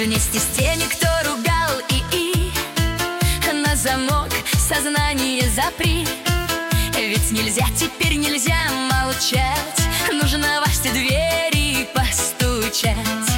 вместе с теми, кто ругал и на замок сознание запри. Ведь нельзя, теперь нельзя молчать, нужно во все двери постучать.